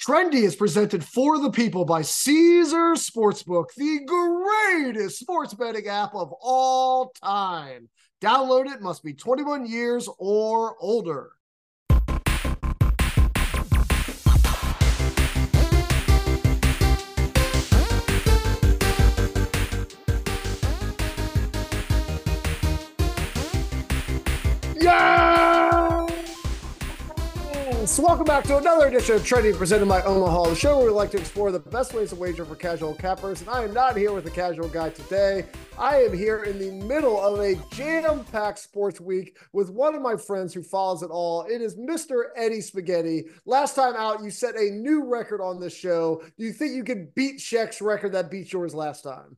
Trendy is presented for the people by Caesar Sportsbook, the greatest sports betting app of all time. Download it, must be 21 years or older. Yes! Welcome back to another edition of Trendy presented by Omaha, the show where we like to explore the best ways to wager for casual cappers. And I am not here with a casual guy today. I am here in the middle of a jam-packed sports week with one of my friends who follows it all. It is Mr. Eddie Spaghetti. Last time out, you set a new record on this show. Do you think you can beat Shaq's record that beat yours last time?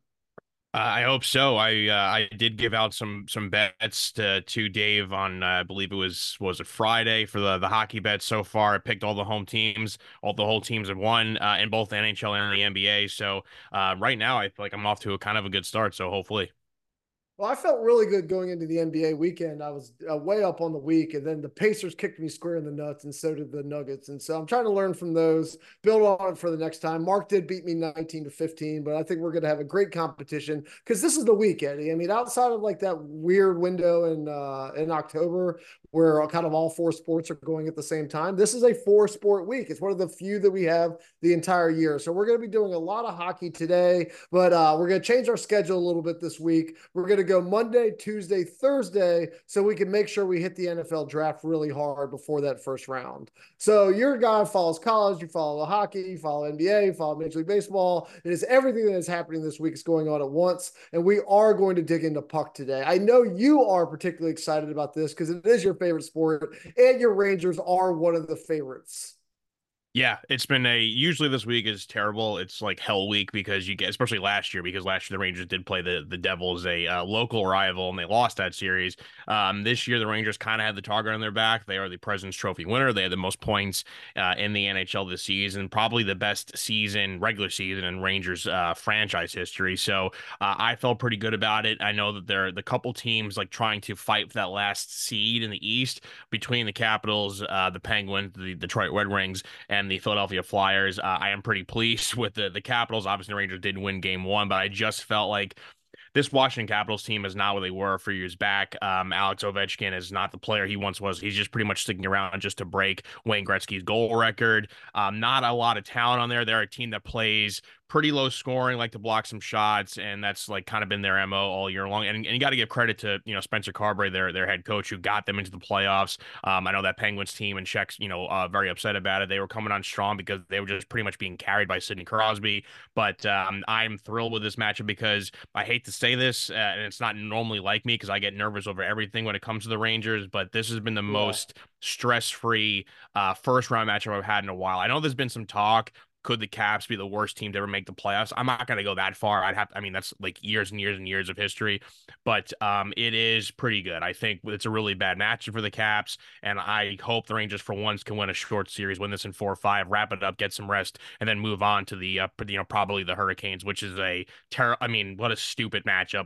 I hope so. I did give out some bets to Dave on I believe it was Friday for the hockey bets so far. I picked all the home teams, all the whole teams have won in both the NHL and the NBA. So right now I feel like I'm off to a kind of a good start. So hopefully. Well, I felt really good going into the NBA weekend. I was way up on the week, and then the Pacers kicked me square in the nuts, and so did the Nuggets. And so I'm trying to learn from those, build on it for the next time. Mark did beat me 19-15, but I think we're going to have a great competition because this is the week, Eddie. I mean, outside of like that weird window in October where kind of all four sports are going at the same time, this is a four-sport week. It's one of the few that we have the entire year. So we're going to be doing a lot of hockey today, but we're going to change our schedule a little bit this week. We're going to go Monday, Tuesday, Thursday, so we can make sure we hit the NFL draft really hard before that first round. So you're a guy who follows college, you follow the hockey, you follow NBA, you follow Major League Baseball. It is everything that is happening this week is going on at once, and we are going to dig into puck today. I know you are particularly excited about this because it is your favorite sport, and your Rangers are one of the favorites. Yeah, it's been usually this week is terrible. It's like hell week because you get, especially last year, because last year the Rangers did play the Devils, a local rival, and they lost that series. This year the Rangers kind of had the target on their back. They are the President's Trophy winner. They had the most points in the NHL this season, probably the best regular season in Rangers franchise history. So I felt pretty good about it. I know that the couple teams like trying to fight for that last seed in the East between the Capitals, the Penguins, the Detroit Red Wings, and the Philadelphia Flyers. I am pretty pleased with the Capitals. Obviously, the Rangers didn't win game one, but I just felt like this Washington Capitals team is not what they were a few years back. Alex Ovechkin is not the player he once was. He's just pretty much sticking around just to break Wayne Gretzky's goal record. Not a lot of talent on there. They're a team that plays pretty low scoring, like to block some shots, and that's like kind of been their MO all year long. And you got to give credit to Spencer Carberry, their head coach, who got them into the playoffs. I know that Penguins team and Czechs, very upset about it. They were coming on strong because they were just pretty much being carried by Sidney Crosby. But I'm thrilled with this matchup because I hate to say this, and it's not normally like me because I get nervous over everything when it comes to the Rangers, but this has been the Yeah. most stress-free first round matchup I've had in a while. I know there's been some talk. Could the Caps be the worst team to ever make the playoffs? I'm not going to go that far. I mean, that's like years and years and years of history, but it is pretty good. I think it's a really bad matchup for the Caps, and I hope the Rangers for once can win a short series, win this in 4-5, wrap it up, get some rest, and then move on to the probably the Hurricanes, which is a I mean, what a stupid matchup.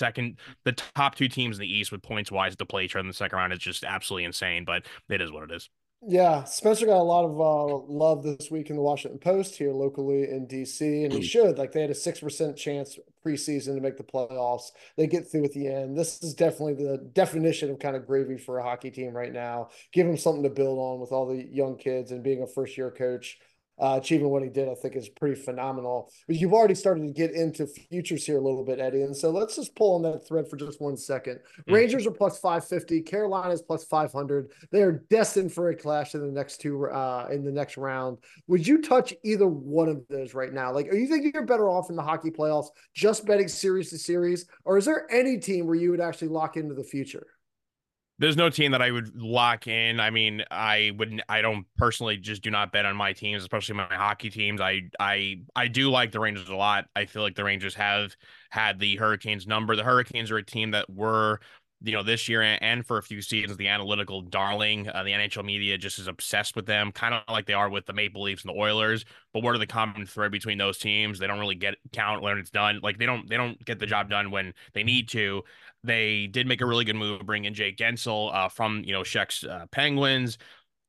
The top two teams in the East with points wise to play each other in the second round is just absolutely insane, but it is what it is. Yeah, Spencer got a lot of love this week in the Washington Post here locally in DC, and he should. Like they had a 6% chance preseason to make the playoffs. They get through at the end. This is definitely the definition of kind of gravy for a hockey team right now. Give them something to build on with all the young kids and being a first year coach. Achieving what he did, I think, is pretty phenomenal. But you've already started to get into futures here a little bit, Eddie. And so let's just pull on that thread for just 1 second. Mm. Rangers are plus 550. Carolina's plus 500. They are destined for a clash in the next round. Would you touch either one of those right now? Like, are you thinking you're better off in the hockey playoffs just betting series to series? Or is there any team where you would actually lock into the future? There's no team that I would lock in. I mean, I don't personally just do not bet on my teams, especially my hockey teams. I do like the Rangers a lot. I feel like the Rangers have had the Hurricanes number. The Hurricanes are a team that were, this year and for a few seasons, the analytical darling. The NHL media just is obsessed with them, kind of like they are with the Maple Leafs and the Oilers. But what are the common thread between those teams? They don't really get count when it's done. Like they don't get the job done when they need to. They did make a really good move, bring in Jake Gensel from Czech's Penguins.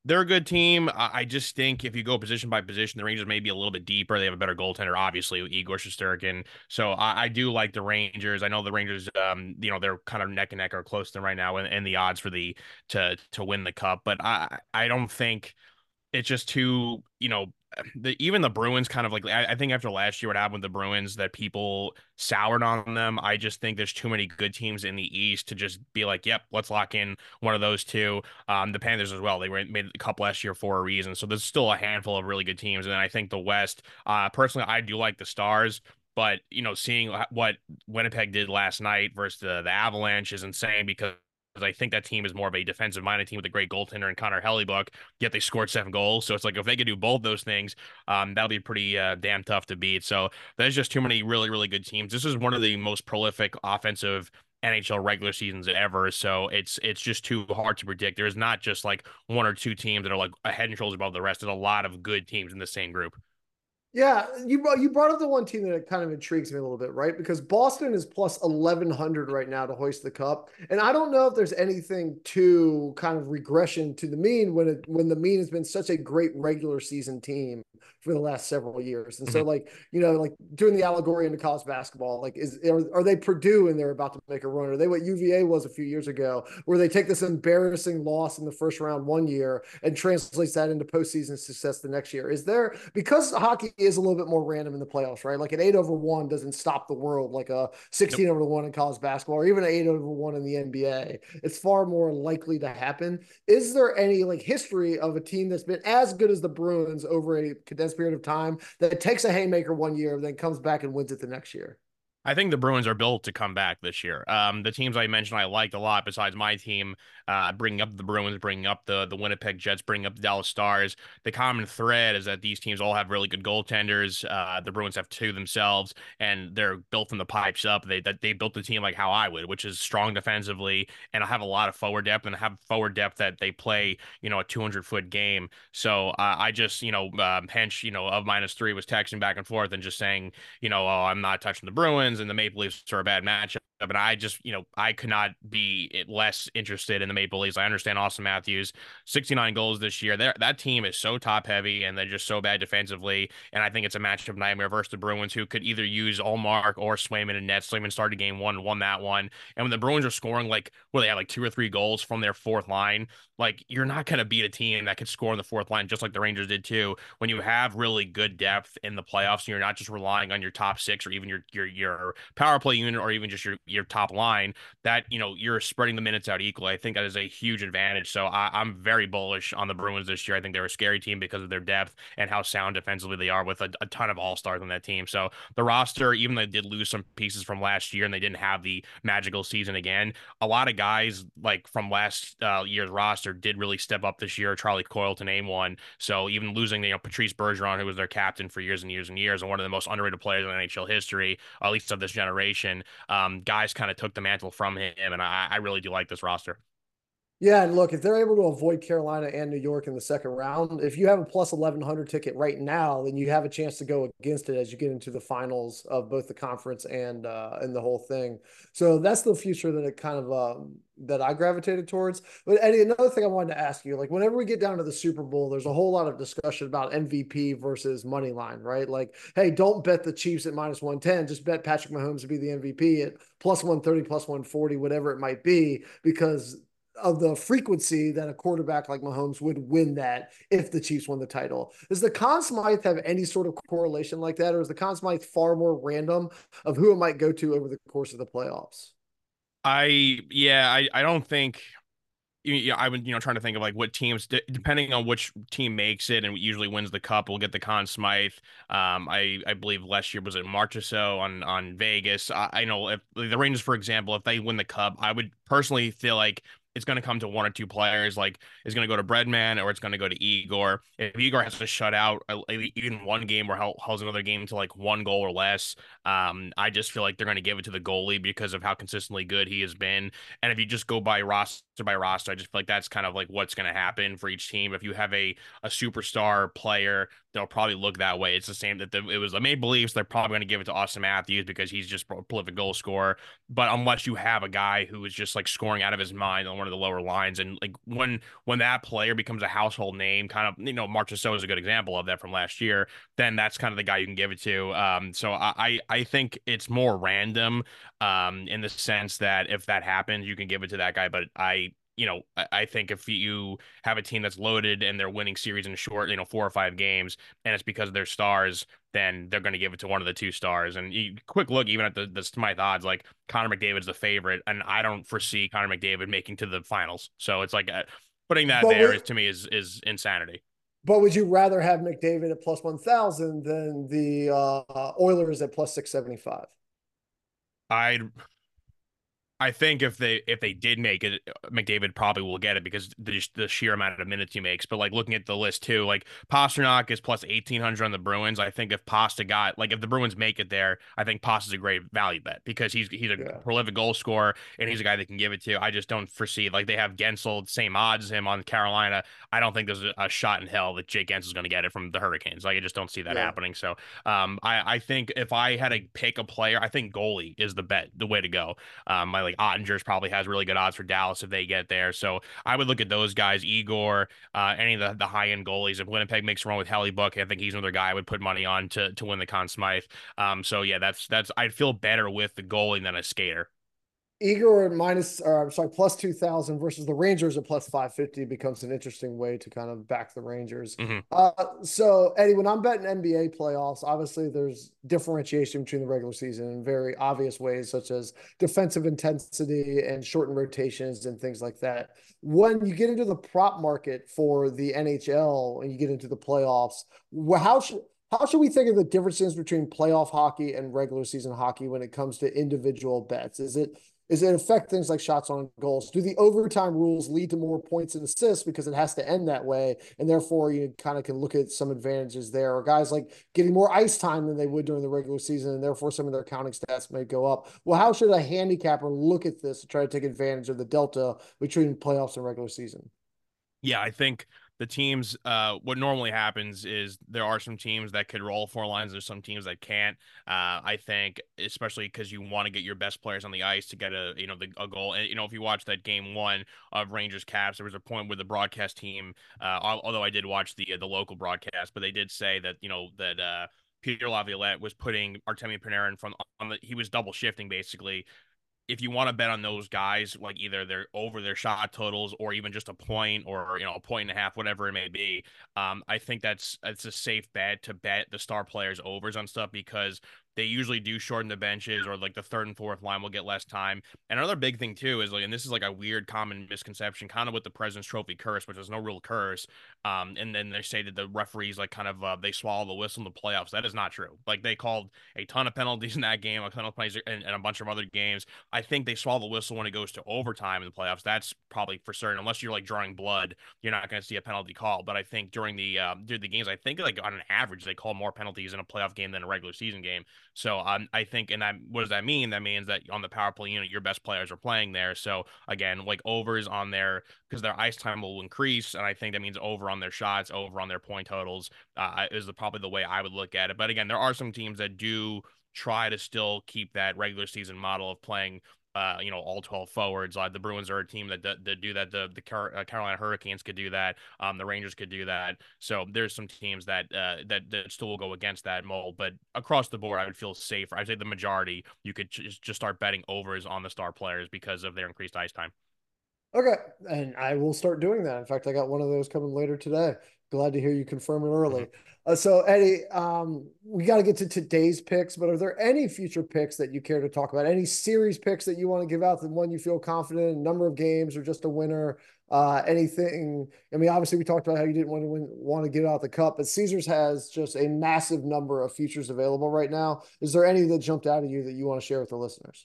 They're a good team. I just think if you go position by position, the Rangers may be a little bit deeper. They have a better goaltender, obviously, Igor Shesterkin. So I do like the Rangers. I know the Rangers, they're kind of neck and neck or close to them right now, and the odds for the to win the cup. But I don't think it's just too, even the Bruins kind of like I think after last year what happened with the Bruins that people soured on them. I just think there's too many good teams in the East to just be like, yep, let's lock in one of those two. The Panthers as well. Made a couple last year for a reason. So there's still a handful of really good teams. And then I think the West, personally, I do like the Stars. But seeing what Winnipeg did last night versus the Avalanche is insane because I think that team is more of a defensive minded team with a great goaltender and Connor Hellebuck, yet they scored 7 goals. So it's like if they could do both those things, that'll be pretty damn tough to beat. So there's just too many really, really good teams. This is one of the most prolific offensive NHL regular seasons ever. So it's just too hard to predict. There's not just like one or two teams that are like a head and shoulders above the rest. There's a lot of good teams in the same group. Yeah, you brought up the one team that kind of intrigues me a little bit, right? Because Boston is plus 1100 right now to hoist the cup, and I don't know if there's anything to kind of regression to the mean when the mean has been such a great regular season team for the last several years. And so, Mhm. like like doing the allegory into college basketball, like are they Purdue and they're about to make a run? Are they what UVA was a few years ago, where they take this embarrassing loss in the first round one year and translates that into postseason success the next year? Is there, because hockey is a little bit more random in the playoffs, right? Like an 8-over-1 doesn't stop the world like a Yep. 16-over-1 in college basketball or even an 8-over-1 in the NBA. It's far more likely to happen. Is there any like history of a team that's been as good as the Bruins over a condensed period of time that takes a haymaker one year, then comes back and wins it the next year? I think the Bruins are built to come back this year. The teams I mentioned I liked a lot, besides my team, bringing up the Bruins, bringing up the Winnipeg Jets, bringing up the Dallas Stars. The common thread is that these teams all have really good goaltenders. The Bruins have two themselves, and they're built from the pipes up. They built the team like how I would, which is strong defensively, and I have a lot of forward depth, and have forward depth that they play, a 200-foot game. So I just, Hench, of -3 was texting back and forth and just saying, oh, I'm not touching the Bruins and the Maple Leafs are a bad matchup. But I just, I could not be less interested in the Maple Leafs. I understand Austin Matthews, 69 goals this year. That team is so top heavy and they're just so bad defensively. And I think it's a matchup nightmare versus the Bruins, who could either use Allmark or Swayman in net. Swayman started game one and won that one. And when the Bruins are scoring like, they have like 2 or 3 goals from their fourth line, like you're not going to beat a team that could score in the fourth line, just like the Rangers did too. When you have really good depth in the playoffs, and you're not just relying on your top six or even your power play unit or even just your top line, that you're spreading the minutes out equally. I think that is a huge advantage. So I'm very bullish on the Bruins this year. I think they're a scary team because of their depth and how sound defensively they are with a ton of all stars on that team. So the roster, even though they did lose some pieces from last year and they didn't have the magical season again, a lot of guys like from last year's roster did really step up this year. Charlie Coyle to name one. So even losing, Patrice Bergeron, who was their captain for years and years and years, and one of the most underrated players in NHL history, at least of this generation, guys kind of took the mantle from him, and I really do like this roster. Yeah, and look, if they're able to avoid Carolina and New York in the second round, if you have a plus 1100 ticket right now, then you have a chance to go against it as you get into the finals of both the conference and the whole thing. So that's the future that it kind of that I gravitated towards. But Eddie, another thing I wanted to ask you, like whenever we get down to the Super Bowl, there's a whole lot of discussion about MVP versus money line, right? Like, hey, don't bet the Chiefs at -110, just bet Patrick Mahomes to be the MVP at plus 130, plus 140, whatever it might be, because of the frequency that a quarterback like Mahomes would win that if the Chiefs won the title. Does the Conn Smythe have any sort of correlation like that, or is the Conn Smythe far more random of who it might go to over the course of the playoffs? I don't think. Yeah, I would, trying to think of like what teams, depending on which team makes it and usually wins the cup, will get the Conn Smythe. I believe last year was it March or so on Vegas. I know if like, the Rangers, for example, if they win the cup, I would personally feel like it's going to come to one or two players. Like it's going to go to Breadman or it's going to go to Igor. If Igor has to shut out even one game or holds another game to like 1 goal or less, I just feel like they're going to give it to the goalie because of how consistently good he has been. And if you just go by roster by roster. I just feel like that's kind of like what's going to happen for each team. If you have a superstar player, they'll probably look that way. It's the same that it was the Maple Leafs. They're probably going to give it to Austin Matthews because he's just a prolific goal scorer. But unless you have a guy who is just like scoring out of his mind on one of the lower lines, and like when that player becomes a household name, kind of Mark Tissot is a good example of that from last year. Then that's kind of the guy you can give it to. So I think it's more random in the sense that if that happens, you can give it to that guy. But I think if you have a team that's loaded and they're winning series in short, 4 or 5 games, and it's because of their stars, then they're going to give it to one of the two stars. And quick look, even at the Smythe odds, like Connor McDavid's the favorite, and I don't foresee Connor McDavid making to the finals. So it's like putting that But there we, is to me is insanity. but would you rather have McDavid at plus 1,000 than the Oilers at plus 675? I'd I think if they did make it, McDavid probably will get it because the sheer amount of minutes he makes. But like looking at the list too, like Pastrnak is plus 1,800 on the Bruins. I think if Pasta got like if the Bruins make it there, I think Pasta's a great value bet because he's a Yeah. prolific goal scorer and he's a guy that can give it to. I just don't foresee like they have Gensel same odds as him on Carolina. I don't think there's a shot in hell that Jake Gensel's going to get it from the Hurricanes. Like I just don't see that Yeah. happening. So I think if I had to pick a player, I think goalie is the way to go. My like Ottinger's probably has really good odds for Dallas if they get there. So I would look at those guys, Igor, any of the high end goalies. If Winnipeg makes a run with Hellebuck, I think he's another guy I would put money on to win the Conn Smythe. So yeah, that's I'd feel better with the goalie than a skater. Igor at minus, or I'm sorry, plus 2,000 versus the Rangers at plus 550 becomes an interesting way to kind of back the Rangers. Hmm. So, Eddie, when I'm betting NBA playoffs, obviously there's differentiation between the regular season in very obvious ways, such as defensive intensity and shortened rotations and things like that. When you get into the prop market for the NHL and you get into the playoffs, how should we think of the differences between playoff hockey and regular season hockey when it comes to individual bets? Is it affect things like shots on goals? Do the overtime rules lead to more points and assists because it has to end that way, and therefore you kind of can look at some advantages there? Or guys like getting more ice time than they would during the regular season, and therefore some of their counting stats may go up. Well, how should a handicapper look at this to try to take advantage of the delta between playoffs and regular season? Yeah, I think the teams, what normally happens is there are some teams that could roll 4 lines. There's some teams that can't. I think, especially because you want to get your best players on the ice to get a goal. And if you watch that game 1 of Rangers Caps, there was a point where the broadcast team, although I did watch the local broadcast, but they did say that Peter Laviolette was putting Artemi Panarin from on the he was double shifting basically if you want to bet on those guys, like either they're over their shot totals or even just a point or a point and a half, whatever it may be, I think that's a safe bet to bet the star players overs on stuff because they usually do shorten the benches or like the third and fourth line will get less time. And another big thing too is like, and this is like a weird common misconception, kind of with the President's Trophy curse, which is no real curse. And then they say that the referees like kind of they swallow the whistle in the playoffs. That is not true. Like they called a ton of penalties in that game, a ton of penalties and a bunch of other games. I think they swallow the whistle when it goes to overtime in the playoffs. That's probably for certain. Unless you're like drawing blood, you're not going to see a penalty call. But I think during the games, I think like on an average they call more penalties in a playoff game than a regular season game. So I think, and that what does that mean? That means that on the power play unit, your best players are playing there. So again, like overs on their because their ice time will increase, and I think that means over on their shots, over on their point totals is probably the way I would look at it. But again, there are some teams that do try to still keep that regular season model of playing all 12 forwards. The Bruins are a team that do that. The Carolina Hurricanes could do that. The Rangers could do that. So there's some teams that still will go against that mold. But across the board, I would feel safer. I'd say the majority, you could just start betting overs on the star players because of their increased ice time. Okay, and I will start doing that. In fact, I got one of those coming later today. Glad to hear you confirm it Mhm. early. So, Eddie, we got to get to today's picks, but are there any future picks that you care to talk about? Any series picks that you want to give out? The one you feel confident in, number of games, or just a winner? Anything? I mean, obviously, we talked about how you didn't want to get out the cup, but Caesars has just a massive number of futures available right now. Is there any that jumped out at you that you want to share with the listeners?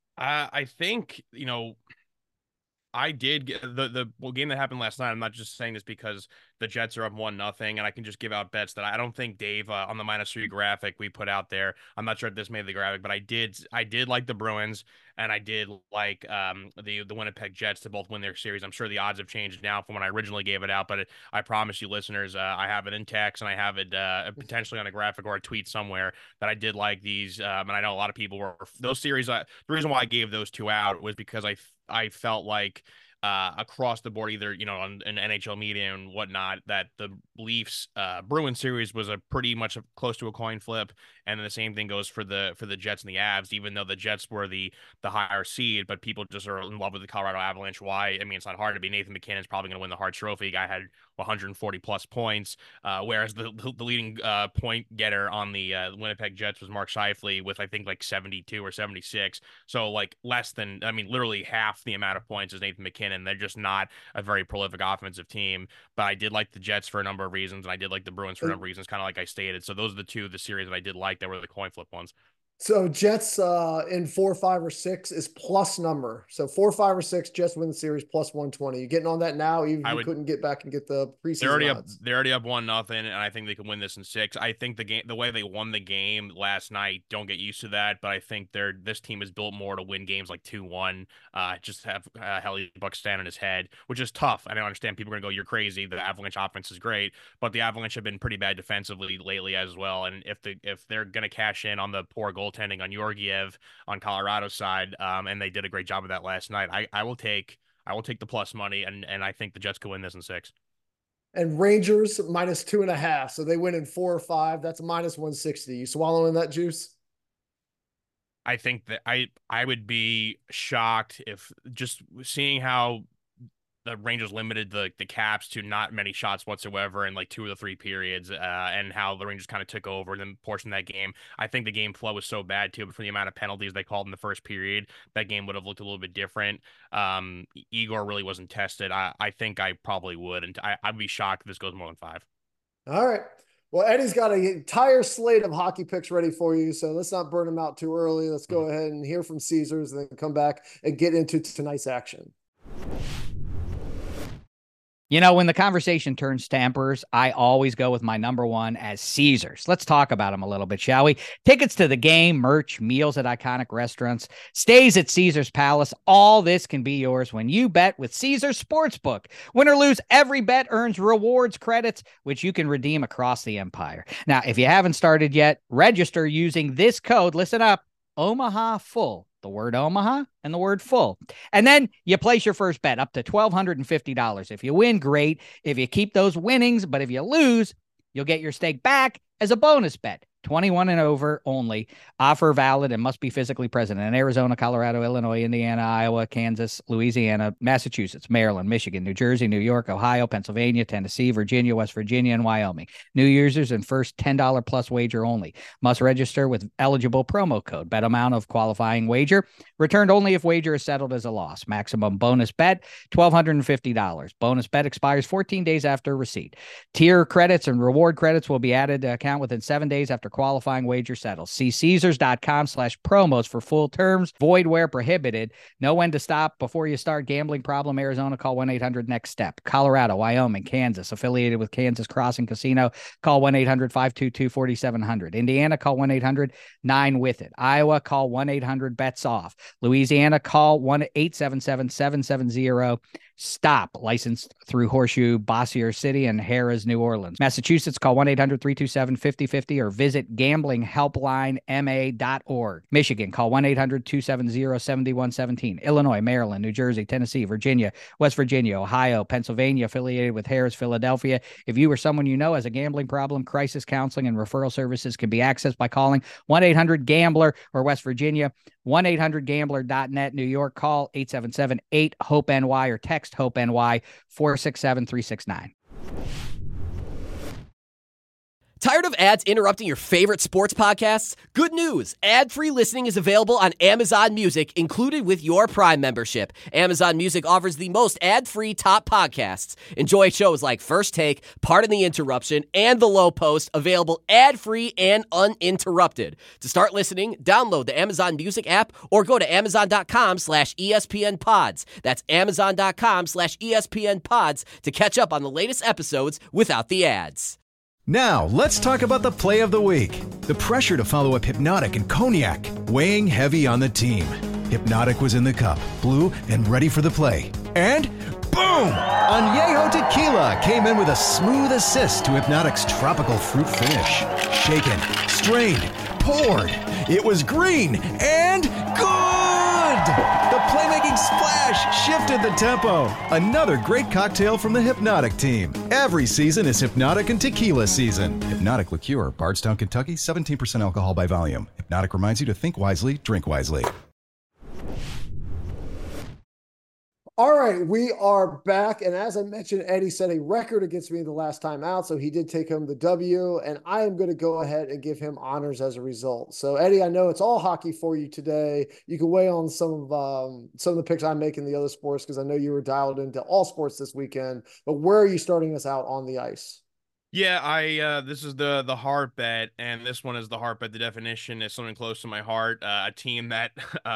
I think I did get the game that happened last night. I'm not just saying this because the Jets are up 1-0, and I can just give out bets that I don't think Dave on the -3 graphic we put out there. I'm not sure if this made the graphic, but I did like the Bruins, and I did like the Winnipeg Jets to both win their series. I'm sure the odds have changed now from when I originally gave it out, but I promise you, listeners, I have it in text and I have it potentially on a graphic or a tweet somewhere that I did like these. And I know a lot of people were those series. The reason why I gave those two out was because I felt like across the board, either on an NHL media and whatnot, that the Leafs Bruins series was a pretty much close to a coin flip, and then the same thing goes for the Jets and the Avs. Even though the Jets were the higher seed, but people just are in love with the Colorado Avalanche. Why? I mean, it's not hard to be. Nathan McKinnon's probably going to win the Hart Trophy. Guy had 140 plus points, whereas the leading point getter on the Winnipeg Jets was Mark Scheifele with, I think, like 72 or 76. So like less than, I mean, literally half the amount of points as Nathan McKinnon. They're just not a very prolific offensive team. But I did like the Jets for a number of reasons, and I did like the Bruins for a number of reasons, kind of like I stated. So those are the series that I did like that were the coin flip ones. So Jets in 4, 5, or 6 is plus number. So 4, 5, or 6, Jets win the series plus 120. You getting on that now? Even if you couldn't get back and get the preseason odds. They're already up 1-0, and I think they can win this in 6. I think the way they won the game last night, don't get used to that, but I think this team is built more to win games like 2-1. Just have Hellebuyck stand on his head, which is tough. I don't understand people are gonna go, "You're crazy." The Avalanche offense is great, but the Avalanche have been pretty bad defensively lately as well. And if they're gonna cash in on the poor goaltending on Georgiev on Colorado's side, and they did a great job of that last night, I will take the plus money, and I think the Jets could win this in 6. And Rangers -2.5. So they win in 4 or 5. That's -160. You swallowing that juice? I think that I would be shocked if, just seeing how the Rangers limited the Caps to not many shots whatsoever in like 2 of the 3 periods, and how the Rangers kind of took over and then portioned that game. I think the game flow was so bad too, but for the amount of penalties they called in the first period, that game would have looked a little bit different. Igor really wasn't tested. I think I probably would, and I'd be shocked if this goes more than 5. All right. Well, Eddie's got an entire slate of hockey picks ready for you, so let's not burn them out too early. Let's go ahead and hear from Caesars and then come back and get into tonight's action. You know, when the conversation turns Stampers, I always go with my number one as Caesars. Let's talk about them a little bit, shall we? Tickets to the game, merch, meals at iconic restaurants, stays at Caesars Palace. All this can be yours when you bet with Caesars Sportsbook. Win or lose, every bet earns rewards credits, which you can redeem across the empire. Now, if you haven't started yet, register using this code. Listen up, Omaha Full. The word Omaha and the word full. And then you place your first bet up to $1,250. If you win, great. If you keep those winnings, but if you lose, you'll get your stake back as a bonus bet. 21 and over only. Offer valid and must be physically present in Arizona, Colorado, Illinois, Indiana, Iowa, Kansas, Louisiana, Massachusetts, Maryland, Michigan, New Jersey, New York, Ohio, Pennsylvania, Tennessee, Virginia, West Virginia, and Wyoming. New users and first $10 plus wager only. Must register with eligible promo code. Bet amount of qualifying wager. Returned only if wager is settled as a loss. Maximum bonus bet, $1,250. Bonus bet expires 14 days after receipt. Tier credits and reward credits will be added to account within 7 days after qualifying wager settles. See Caesars.com/promos for full terms. Void where prohibited. Know when to stop before you start. Gambling problem, Arizona, call 1-800-NEXT-STEP. Colorado, Wyoming, Kansas, affiliated with Kansas Crossing Casino, call 1-800-522-4700. Indiana, call 1-800-9-WITH-IT. Iowa, call 1-800-BETS-OFF. Louisiana, call 1-877-770 STOP. Licensed through Horseshoe, Bossier City, and Harrah's, New Orleans. Massachusetts, call 1-800-327-5050 or visit gamblinghelplinema.org. Michigan, call 1-800-270-7117. Illinois, Maryland, New Jersey, Tennessee, Virginia, West Virginia, Ohio, Pennsylvania, affiliated with Harrah's, Philadelphia. If you or someone you know has a gambling problem, crisis counseling and referral services can be accessed by calling 1-800-GAMBLER, or West Virginia, 1-800-GAMBLER.net. New York, call 877-8-HOPE-NY or text HOPE-NY 467-369. Tired of ads interrupting your favorite sports podcasts? Good news! Ad-free listening is available on Amazon Music, included with your Prime membership. Amazon Music offers the most ad-free top podcasts. Enjoy shows like First Take, Pardon the Interruption, and The Low Post, available ad-free and uninterrupted. To start listening, download the Amazon Music app or go to amazon.com/ESPN Pods. That's amazon.com/ESPN Pods to catch up on the latest episodes without the ads. Now, let's talk about the play of the week. The pressure to follow up Hypnotic and Cognac, weighing heavy on the team. Hypnotic was in the cup, blue, and ready for the play. And boom! Añejo Tequila came in with a smooth assist to Hypnotic's tropical fruit finish. Shaken, strained, poured. It was green and good! The playmaking splash shifted the tempo. Another great cocktail from the Hypnotic team. Every season is Hypnotic and Tequila season. Hypnotic Liqueur, Bardstown, Kentucky, 17% alcohol by volume. Hypnotic reminds you to think wisely, drink wisely. All right, we are back. And as I mentioned, Eddie set a record against me the last time out, so he did take home the W, and I am going to go ahead and give him honors as a result. So, Eddie, I know it's all hockey for you today. You can weigh on some of the picks I'm making in the other sports, because I know you were dialed into all sports this weekend. But where are you starting us out on the ice? Yeah, this is the heart bet, and this one is the heart bet. The definition is something close to my heart. A team that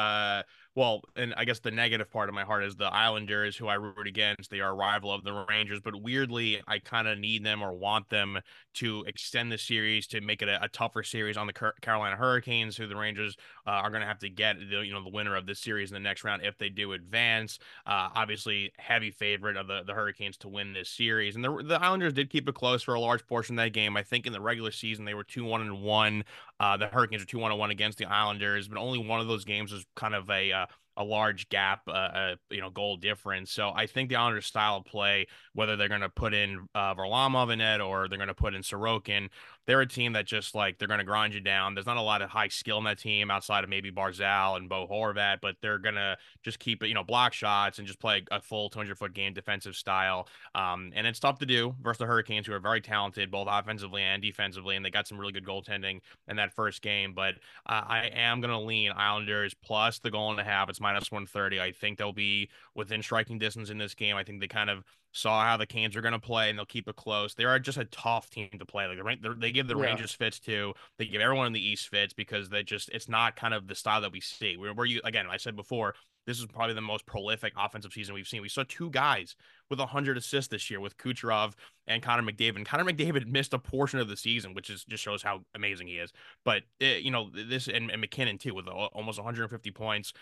well, and I guess the negative part of my heart is the Islanders, who I root against. They are a rival of the Rangers, but weirdly, I kind of need them or want them to extend the series to make it a tougher series on the Carolina Hurricanes, who the Rangers are going to have to get the winner of this series in the next round if they do advance. Obviously, heavy favorite of the Hurricanes to win this series, and the Islanders did keep it close for a large portion of that game. I think in the regular season they were 2-1-1. The Hurricanes are 2-1-1 against the Islanders, but only one of those games was kind of a large gap, goal difference. So I think the Islanders' style of play, whether they're going to put in Varlamov in it or they're going to put in Sorokin, they're a team that just they're going to grind you down. There's not a lot of high skill in that team outside of maybe Barzal and Bo Horvat, but they're going to just keep it, block shots and just play a full 200-foot game defensive style. And it's tough to do versus the Hurricanes, who are very talented, both offensively and defensively, and they got some really good goaltending in that first game. But I am going to lean Islanders plus the goal and a half. It's minus 130. I think they'll be within striking distance in this game. I think they kind of saw how the Canes are going to play, and they'll keep it close. They are just a tough team to play. They give the Rangers fits too. They give everyone in the East fits because it's not kind of the style that we see. Again, I said before, this is probably the most prolific offensive season we've seen. We saw two guys with 100 assists this year with Kucherov and Connor McDavid. And Connor McDavid missed a portion of the season, which just shows how amazing he is. But, this and McKinnon too, with almost 150 points.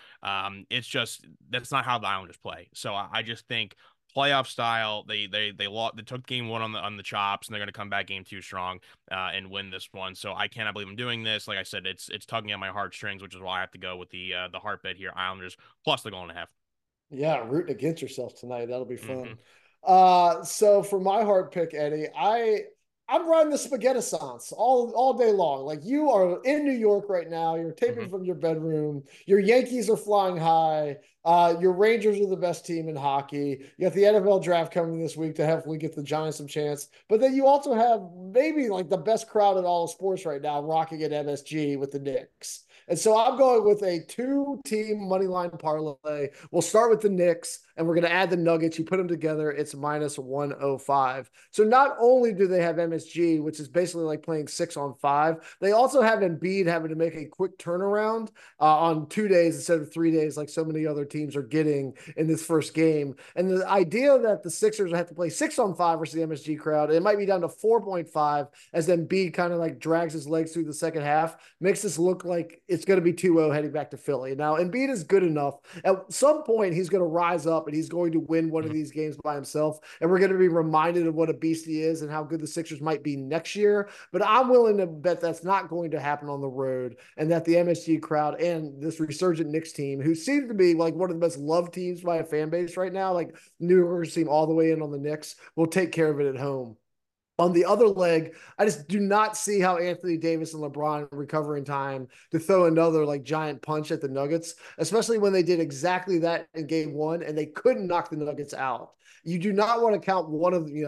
That's not how the Islanders play. So I just think playoff style, they took game one on the chops, and they're going to come back game two strong and win this one. So I cannot believe I'm doing this. Like I said, it's tugging at my heartstrings, which is why I have to go with the heart bet here, Islanders plus the goal and a half. Yeah, rooting against yourself tonight. That'll be fun. Mm-hmm. So for my heart pick, Eddie, I'm running the spaghetti sans all day long. Like, you are in New York right now. You're taping from your bedroom. Your Yankees are flying high. Your Rangers are the best team in hockey. You got the NFL draft coming this week to hopefully get the Giants some chance. But then you also have maybe the best crowd in all of sports right now rocking at MSG with the Knicks. And so I'm going with a 2-team money line parlay. We'll start with the Knicks, and we're going to add the Nuggets. You put them together, it's minus 105. So not only do they have MSG, which is basically like playing 6-on-5, they also have Embiid having to make a quick turnaround on 2 days instead of 3 days, like so many other teams are getting in this first game. And the idea that the Sixers have to play 6-on-5 versus the MSG crowd, it might be down to 4.5 as Embiid kind of drags his legs through the second half, makes this look like it's going to be 2-0 heading back to Philly. Now, Embiid is good enough. At some point, he's going to rise up and he's going to win one of these games by himself. And we're going to be reminded of what a beast he is and how good the Sixers might be next year. But I'm willing to bet that's not going to happen on the road, and that the MSG crowd and this resurgent Knicks team, who seems to be one of the best loved teams by a fan base right now, New Yorkers seem all the way in on the Knicks, will take care of it at home. On the other leg, I just do not see how Anthony Davis and LeBron recover in time to throw another giant punch at the Nuggets, especially when they did exactly that in game one and they couldn't knock the Nuggets out. You do not want to count one of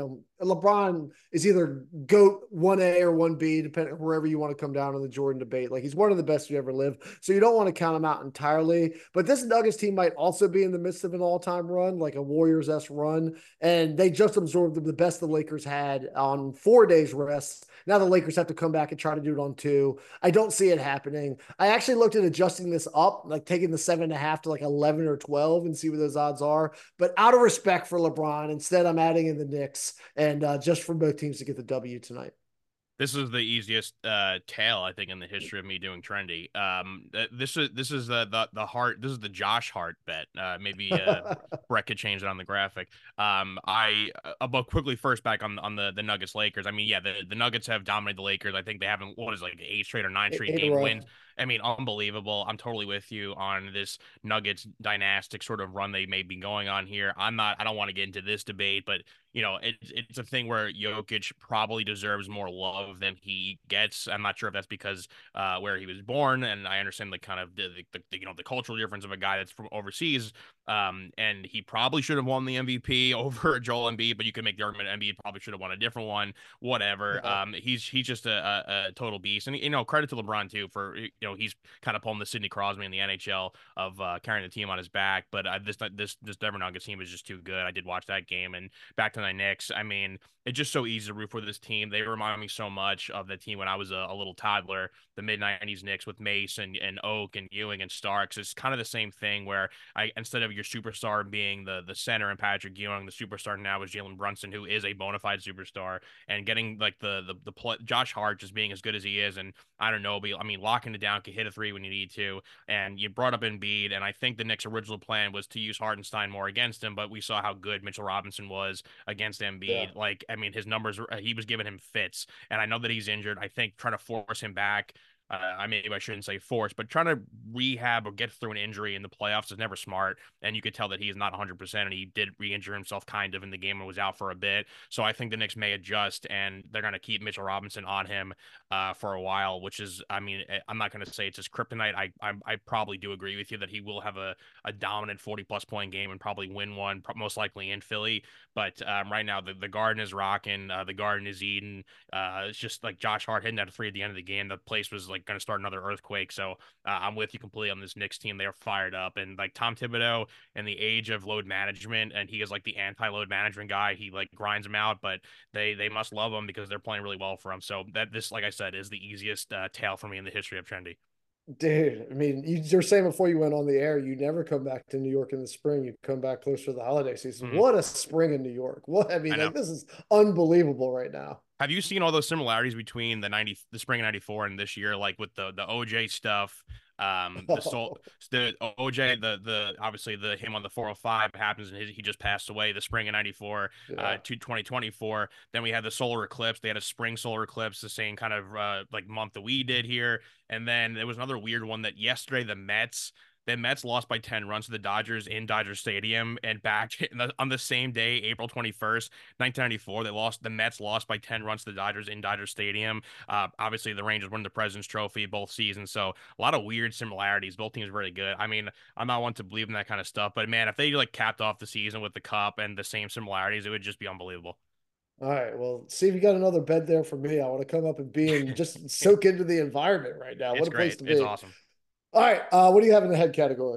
LeBron is either GOAT 1A or 1B, depending wherever you want to come down on the Jordan debate. Like, he's one of the best who ever lived. So you don't want to count him out entirely. But this Nuggets team might also be in the midst of an all-time run, like a Warriors-esque run. And they just absorbed the best the Lakers had on 4 days rest. Now the Lakers have to come back and try to do it on 2. I don't see it happening. I actually looked at adjusting this up, like taking the 7.5 to like 11 or 12 and see what those odds are. But out of respect for LeBron, instead I'm adding in the Knicks, and just for both teams to get the W tonight. This is the easiest tale I think in the history of me doing trendy. This is the Hart. This is the Josh Hart bet. Maybe Brett could change it on the graphic. But quickly first back on the Nuggets Lakers. I mean, yeah, the Nuggets have dominated the Lakers. I think they haven't, what is it, like 8 straight or 9 straight game wins. I mean, unbelievable. I'm totally with you on this Nuggets dynastic sort of run they may be going on here. I don't want to get into this debate, but it's a thing where Jokic probably deserves more love than he gets. I'm not sure if that's because where he was born, and I understand the kind of the cultural difference of a guy that's from overseas. And he probably should have won the MVP over Joel Embiid, but you could make the argument Embiid probably should have won a different one. Whatever. Yeah. He's just a total beast, and credit to LeBron too for he's kind of pulling the Sidney Crosby in the NHL of carrying the team on his back. But this Denver Nuggets team is just too good. I did watch that game, and back to the Knicks. I mean, it's just so easy to root for this team. They remind me so much of the team when I was a little toddler, the mid-90s Knicks with Mace and Oak and Ewing and Starks. It's kind of the same thing where instead of your superstar being the center and Patrick Ewing, the superstar now is Jalen Brunson, who is a bona fide superstar, and getting like the Josh Hart just being as good as he is. And I don't know, but I mean, locking it down, can hit a 3 when you need to. And you brought up Embiid, and I think the Knicks' original plan was to use Hartenstein more against him, but we saw how good Mitchell Robinson was against Embiid. Yeah. Like, I mean, his numbers, he was giving him fits, and I know that he's injured. I think trying to force him back, maybe I shouldn't say force, but trying to rehab or get through an injury in the playoffs is never smart. And you could tell that he is not 100%, and he did re-injure himself kind of in the game and was out for a bit. So I think the Knicks may adjust, and they're going to keep Mitchell Robinson on him for a while, which is, I mean, I'm not going to say it's his kryptonite. I probably do agree with you that he will have a dominant 40-plus point game and probably win one, most likely in Philly. But right now, the Garden is rocking. The Garden is eating. It's just like Josh Hart hitting that 3 at the end of the game. The place was like going to start another earthquake. So I'm with you completely on this Knicks team. They are fired up. And like Tom Thibodeau in the age of load management, and he is like the anti-load management guy. He like grinds them out, but they must love him because they're playing really well for him. So this, like I said, is the easiest tale for me in the history of Trendy. Dude, I mean, you were saying before you went on the air, you never come back to New York in the spring. You come back closer to the holiday season. Mm-hmm. What a spring in New York. What, I mean, like, this is unbelievable right now. Have you seen all those similarities between the spring of 94 and this year, like with the OJ stuff? The OJ, the obviously the him on the 405 happens, and he just passed away the spring of 94 to 2024. Then we had the solar eclipse. They had a spring solar eclipse, the same kind of like month that we did here. And then there was another weird one that yesterday the Mets lost by 10 runs to the Dodgers in Dodger Stadium, and back on the same day, April 21st, 1994, the Mets lost by 10 runs to the Dodgers in Dodger Stadium. Obviously the Rangers won the President's Trophy both seasons. So a lot of weird similarities. Both teams are really good. I mean, I'm not one to believe in that kind of stuff, but man, if they like capped off the season with the cup and the same similarities, it would just be unbelievable. All right. Well, see if you got another bed there for me. I want to come up and be and just soak into the environment right now. What a place to be. It's awesome. All right. What do you have in the head category?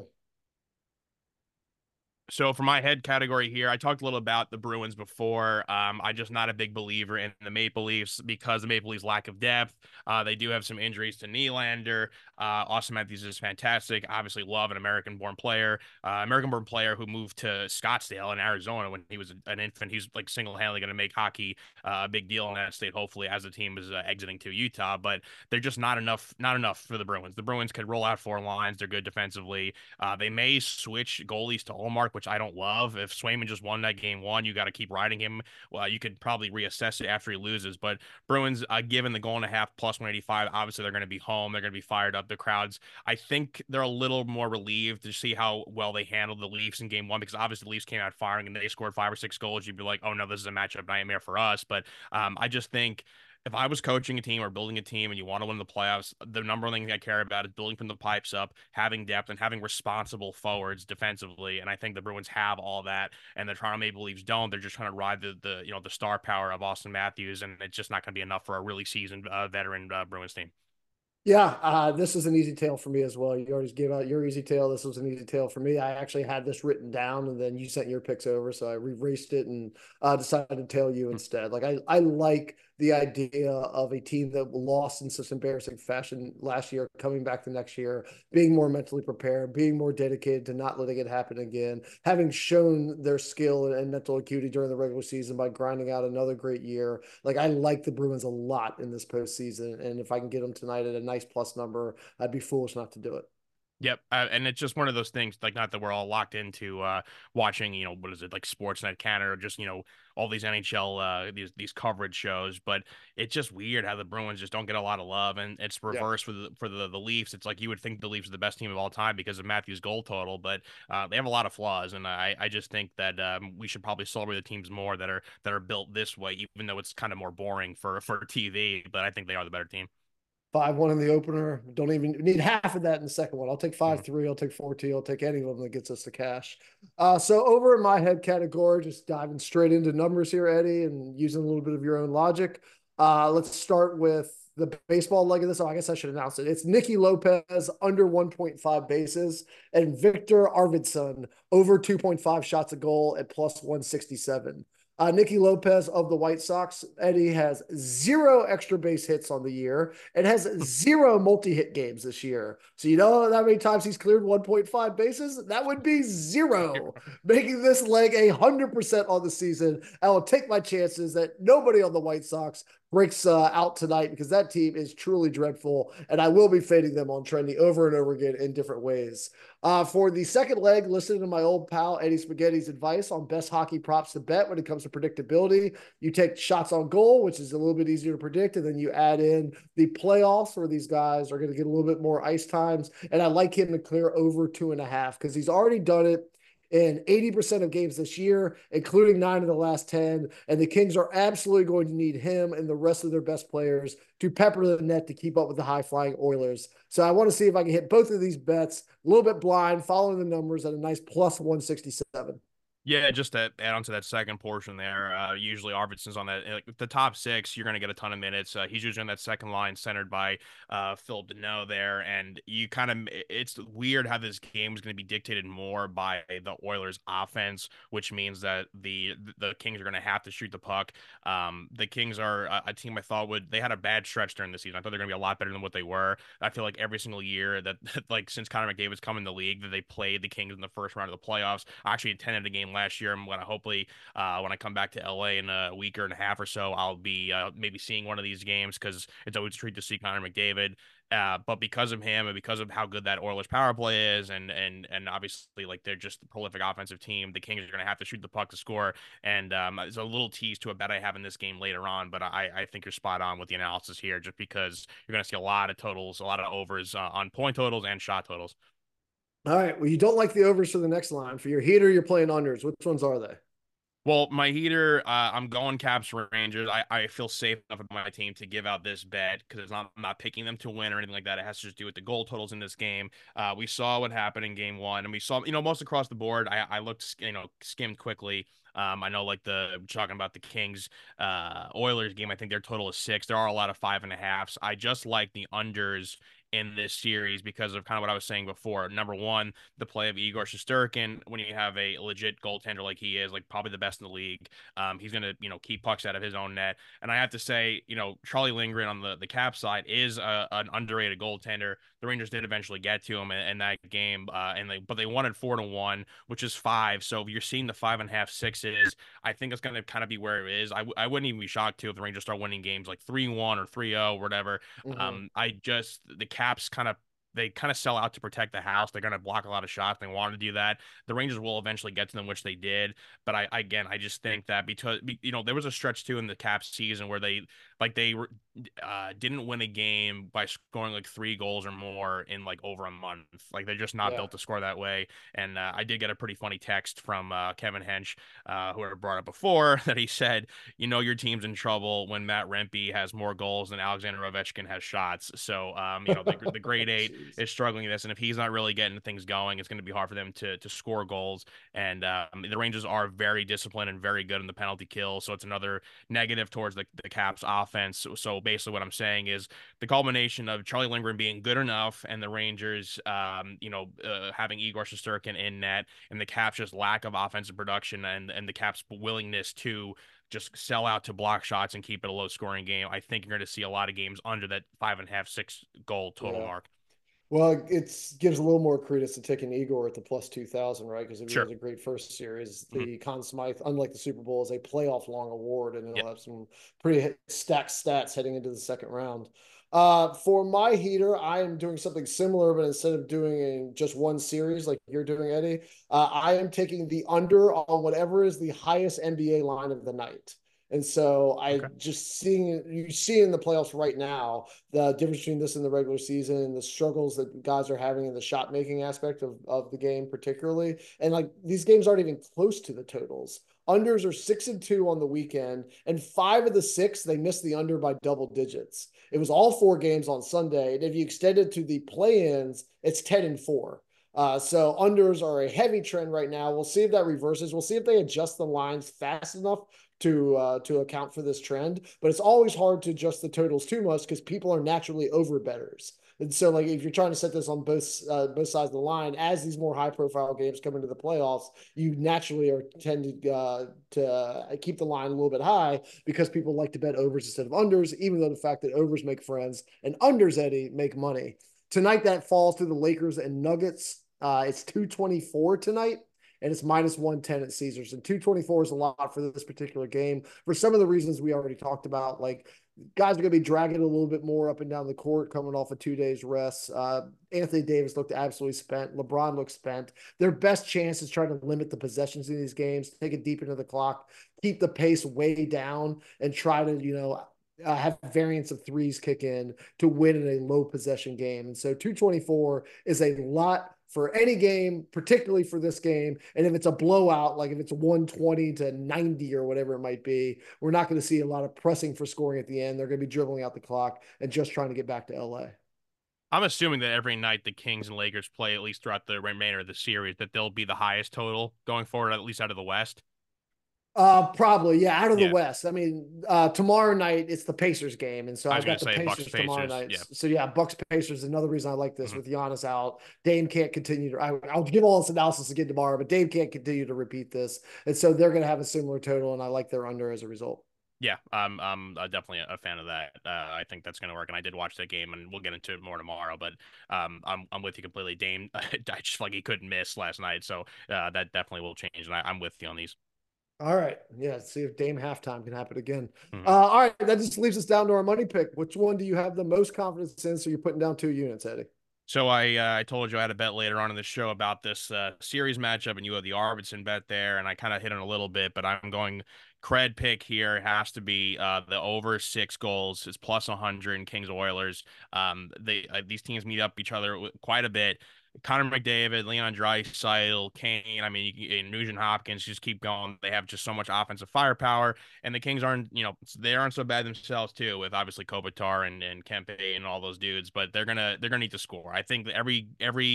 So for my head category here, I talked a little about the Bruins before. I'm just not a big believer in the Maple Leafs because the Maple Leafs' lack of depth. They do have some injuries to Nylander. Austin Matthews is fantastic. Obviously, love an American-born player. American-born player who moved to Scottsdale in Arizona when he was an infant. He's like single-handedly going to make hockey a big deal in that state, hopefully, as the team is exiting to Utah. But they're just not enough for the Bruins. The Bruins could roll out 4 lines. They're good defensively. They may switch goalies to Ullmark, which I don't love. If Swayman just won that game 1, you got to keep riding him. Well, you could probably reassess it after he loses. But Bruins, given the goal and a half plus 185, obviously they're going to be home. They're going to be fired up. The crowds, I think they're a little more relieved to see how well they handled the Leafs in game 1, because obviously the Leafs came out firing and they scored 5 or 6 goals. You'd be like, oh no, this is a matchup nightmare for us. But I just think if I was coaching a team or building a team and you want to win the playoffs, the number one thing I care about is building from the pipes up, having depth, and having responsible forwards defensively. And I think the Bruins have all that, and the Toronto Maple Leafs don't. They're just trying to ride the star power of Austin Matthews, and it's just not going to be enough for a really seasoned veteran Bruins team. Yeah, this is an easy tale for me as well. You already gave out your easy tale. This was an easy tale for me. I actually had this written down, and then you sent your picks over, so I erased it and decided to tell you instead. Like I like the idea of a team that lost in such embarrassing fashion last year, coming back the next year, being more mentally prepared, being more dedicated to not letting it happen again, having shown their skill and mental acuity during the regular season by grinding out another great year. Like I like the Bruins a lot in this postseason, and if I can get them tonight at a nice plus number, I'd be foolish not to do it. Yep, and it's just one of those things. Like, not that we're all locked into watching, what is it, like Sportsnet Canada, or just all these NHL these coverage shows. But it's just weird how the Bruins just don't get a lot of love, and it's reversed for the Leafs. It's like you would think the Leafs are the best team of all time because of Matthews' goal total, but they have a lot of flaws, and I just think that we should probably celebrate the teams more that are built this way, even though it's kind of more boring for TV. But I think they are the better team. 5-1 in the opener. Don't even need half of that in the second one. I'll take 5-3. I'll take 4-2. I'll take any of them that gets us to cash. So over in my head category, just diving straight into numbers here, Eddie, and using a little bit of your own logic. Let's start with the baseball leg of this. Oh, I guess I should announce it. It's Nicky Lopez under 1.5 bases and Victor Arvidsson over 2.5 shots a goal at plus 167. Nicky Lopez of the White Sox, Eddie, has 0 extra base hits on the year and has 0 multi-hit games this year. So you know how many times he's cleared 1.5 bases? That would be 0, making this leg 100% on the season. I will take my chances that nobody on the White Sox breaks out tonight, because that team is truly dreadful, and I will be fading them on Trendy over and over again in different ways. For the second leg, listening to my old pal Eddie Spaghetti's advice on best hockey props to bet when it comes to predictability, you take shots on goal, which is a little bit easier to predict, and then you add in the playoffs where these guys are going to get a little bit more ice times, and I like him to clear over 2.5 because he's already done it in 80% of games this year, including 9 of the last 10. And the Kings are absolutely going to need him and the rest of their best players to pepper the net to keep up with the high-flying Oilers. So I want to see if I can hit both of these bets, a little bit blind, following the numbers at a nice plus 167. Yeah, just to add on to that second portion there, usually Arvidsson's on that. Like the top 6, you're going to get a ton of minutes. He's usually on that second line centered by Phil Deneau there. And it's weird how this game is going to be dictated more by the Oilers offense, which means that the Kings are going to have to shoot the puck. The Kings are a team I thought they had a bad stretch during the season. I thought they're going to be a lot better than what they were. I feel like every single year that like since Connor McDavid's come in the league, that they played the Kings in the first round of the playoffs. I actually attended a game last year. I'm going to hopefully, when I come back to LA in a week and a half or so, I'll be maybe seeing one of these games, because it's always a treat to see Connor McDavid. But because of him and because of how good that Oilers power play is, and obviously like they're just a prolific offensive team, the Kings are going to have to shoot the puck to score. And there's a little tease to a bet I have in this game later on, but I think you're spot on with the analysis here, just because you're going to see a lot of totals, a lot of overs on point totals and shot totals. All right. Well, you don't like the overs for the next line. For your heater, you're playing unders. Which ones are they? Well, my heater, I'm going Caps Rangers. I feel safe enough about my team to give out this bet, because I'm not picking them to win or anything like that. It has to just do with the goal totals in this game. We saw what happened in game 1, and we saw, most across the board. I looked, skimmed quickly. I know, like talking about the Kings Oilers game, I think their total is 6. There are a lot of 5.5s. I just like the unders in this series because of kind of what I was saying before. Number one, the play of Igor Shesterkin. When you have a legit goaltender like he is, like probably the best in the league, he's going to, keep pucks out of his own net. And I have to say, Charlie Lindgren on the Cap side is an underrated goaltender. The Rangers did eventually get to him in that game, but they wanted 4-1, which is 5. So if you're seeing the 5.5, 6s, I think it's going to kind of be where it is. I wouldn't even be shocked too if the Rangers start winning games like 3-1 or 3-0 or whatever. Mm-hmm. The Caps kind of sell out to protect the house. They're going to block a lot of shots. They want to do that. The Rangers will eventually get to them, which they did. But I just think that because, there was a stretch too in the Caps season where they didn't win a game by scoring like 3 goals or more in like over a month. Like they're just not built to score that way. And I did get a pretty funny text from Kevin Hench, who I brought up before, that he said, your team's in trouble when Matt Rempe has more goals than Alexander Ovechkin has shots. So, the grade 8 is struggling this, and if he's not really getting things going, it's going to be hard for them to score goals. And the Rangers are very disciplined and very good in the penalty kill, so it's another negative towards the Caps offense. So basically what I'm saying is the culmination of Charlie Lindgren being good enough and the Rangers, having Igor Shesterkin in net, and the Caps just lack of offensive production, and the Caps willingness to just sell out to block shots and keep it a low scoring game. I think you're going to see a lot of games under that 5.5, 6 goal total mark. Well, it gives a little more credence to taking Igor at the plus 2,000, right? Because it was a great first series. The Conn Smythe, unlike the Super Bowl, is a playoff long award, and he'll have some pretty stacked stats heading into the second round. For my heater, I am doing something similar, but instead of doing in just one series like you're doing, Eddie, I am taking the under on whatever is the highest NBA line of the night. And so just you see in the playoffs right now, the difference between this and the regular season and the struggles that guys are having in the shot making aspect of the game, particularly. And like these games aren't even close to the totals. Unders are 6-2 on the weekend, and 5 of the 6, they missed the under by double digits. It was all 4 games on Sunday. And if you extend it to the play-ins, it's 10-4. So unders are a heavy trend right now. We'll see if that reverses. We'll see if they adjust the lines fast enough to account for this trend. But it's always hard to adjust the totals too much because people are naturally over bettors. And so, like, if you're trying to set this on both sides of the line, as these more high-profile games come into the playoffs, you naturally are tended to keep the line a little bit high because people like to bet overs instead of unders, even though the fact that overs make friends and unders, Eddie, make money. Tonight, that falls to the Lakers and Nuggets. It's 224 tonight, and it's minus 110 at Caesars. And 224 is a lot for this particular game for some of the reasons we already talked about. Like, guys are going to be dragging a little bit more up and down the court coming off of 2 days rest. Anthony Davis looked absolutely spent. LeBron looked spent. Their best chance is trying to limit the possessions in these games, take it deep into the clock, keep the pace way down, and try to, have variants of threes kick in to win in a low possession game. And so 224 is a lot for any game, particularly for this game. And if it's a blowout, like if it's 120-90 or whatever it might be, we're not going to see a lot of pressing for scoring at the end. They're going to be dribbling out the clock and just trying to get back to LA. I'm assuming that every night the Kings and Lakers play, at least throughout the remainder of the series, that they'll be the highest total going forward, at least out of the West. Probably, yeah, out of the West. I mean, tomorrow night it's the Pacers game, and so I've got the Pacers tomorrow night. Yeah. So yeah, Bucks Pacers. Another reason I like this with Giannis out. Dame can't continue to. I'll give all this analysis again tomorrow, but Dame can't continue to repeat this, and so they're going to have a similar total, and I like their under as a result. Yeah, I'm definitely a fan of that. I think that's going to work, and I did watch that game, and we'll get into it more tomorrow. But I'm with you completely. Dame, I just feel like he couldn't miss last night, so that definitely will change, and I'm with you on these. All right. Yeah. See if Dame halftime can happen again. All right. That just leaves us down to our money pick. Which one do you have the most confidence in? So you're putting down 2 units, Eddie. So I told you I had a bet later on in the show about this series matchup, and you have the Arvidsson bet there, and I kind of hit on a little bit, but I'm going cred pick here. It has to be the over 6 goals. It's plus 100 in Kings Oilers. These teams meet up each other quite a bit. Connor McDavid, Leon Draisaitl, Kane, I mean, and Nugent Hopkins just keep going. They have just so much offensive firepower, and the Kings aren't, they aren't so bad themselves too, with obviously Kopitar and Kempe and all those dudes, but they're gonna need to score. I think that every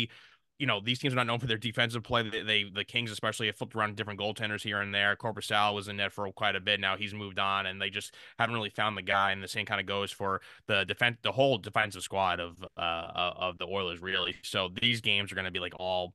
these teams are not known for their defensive play. The Kings especially have flipped around different goaltenders here and there. Korpisalo was in net for quite a bit. Now he's moved on, and they just haven't really found the guy. And the same kind of goes for the whole defensive squad of the Oilers, really. So these games are going to be like all.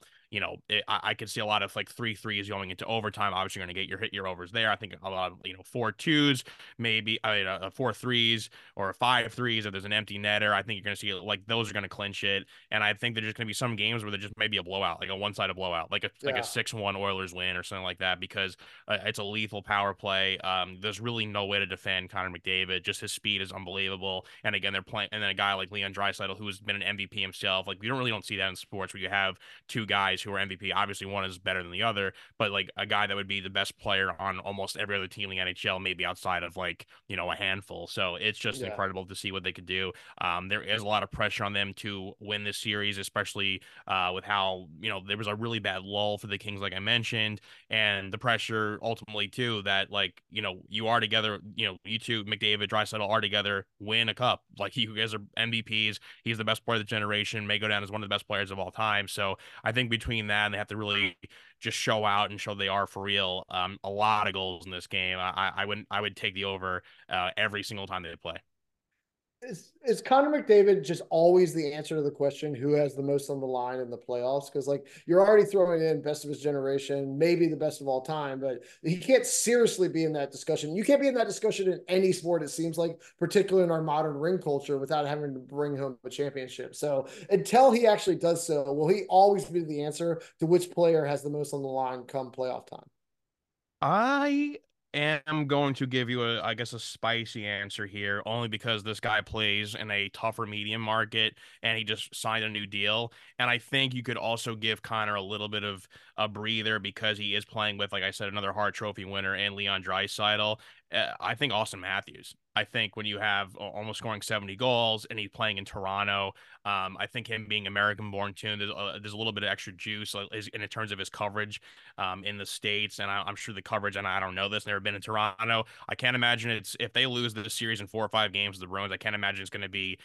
I could see a lot of like 3 threes going into overtime. Obviously, you're going to get your overs there. I think a lot of 4 2s, maybe 4 3s or 5 3s. If there's an empty netter, I think you're going to see like those are going to clinch it. And I think there's just going to be some games where there just maybe a blowout, like a one-sided blowout, like a 6-1 Oilers win or something like that, because it's a lethal power play. There's really no way to defend Connor McDavid. Just his speed is unbelievable. And again, they're playing, and then a guy like Leon Draisaitl, who has been an MVP himself. Like we don't see that in sports where you have 2 guys who are MVP. Obviously, one is better than the other, but like a guy that would be the best player on almost every other team in the NHL, maybe outside of like, you know, a handful. So it's just incredible to see what they could do. There is a lot of pressure on them to win this series, especially with how, you know, there was a really bad lull for the Kings, like I mentioned, and the pressure ultimately too that, like, you know, you are together, you know, you two, McDavid, Draisaitl are together, win a cup. Like, you guys are MVPs. He's the best player of the generation, may go down as one of the best players of all time. So I think between that and they have to really just show out and show they are for real. A lot of goals in this game. I would take the over every single time they play. Is Connor McDavid just always the answer to the question who has the most on the line in the playoffs? Because like you're already throwing in best of his generation, maybe the best of all time, but he can't seriously be in that discussion. You can't be in that discussion in any sport, it seems like, particularly in our modern ring culture, without having to bring home a championship. So until he actually does so, will he always be the answer to which player has the most on the line come playoff time? I am going to give you I guess, a spicy answer here, only because this guy plays in a tougher medium market and he just signed a new deal. And I think you could also give Connor a little bit of a breather because he is playing with, like I said, another Hart Trophy winner and Leon Draisaitl. I think Austin Matthews. I think when you have almost scoring 70 goals and he's playing in Toronto, I think him being American born too, there's a little bit of extra juice in terms of his coverage in the States. And I'm sure the coverage, and I don't know this, never been in Toronto. I can't imagine if they lose the series in 4 or 5 games, the Bruins, I can't imagine it's going to be,